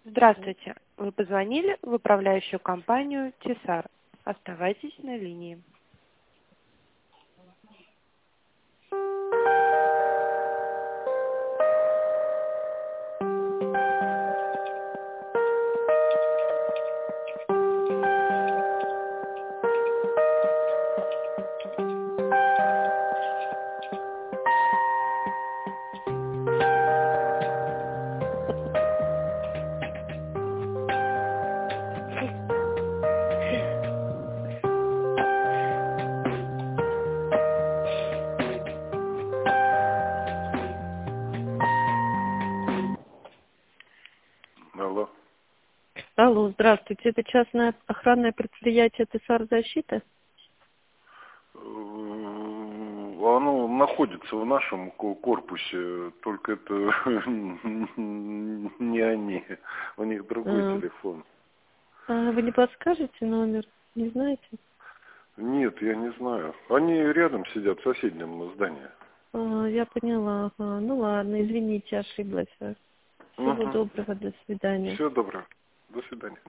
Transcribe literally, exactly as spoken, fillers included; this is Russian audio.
Здравствуйте. Вы позвонили в управляющую компанию Тесар. Оставайтесь на линии. Алло. Алло, здравствуйте. Это частное охранное предприятие Тесар Защита? Э, Оно находится в нашем ко- корпусе, только это не они. У них другой А, телефон. а вы не подскажете номер? Не знаете? Нет, я не знаю. Они рядом сидят в соседнем здании. А, я поняла. Ага. Ну ладно, извините, ошиблась. Всего Угу. доброго, до свидания. Всего доброго. До свидания.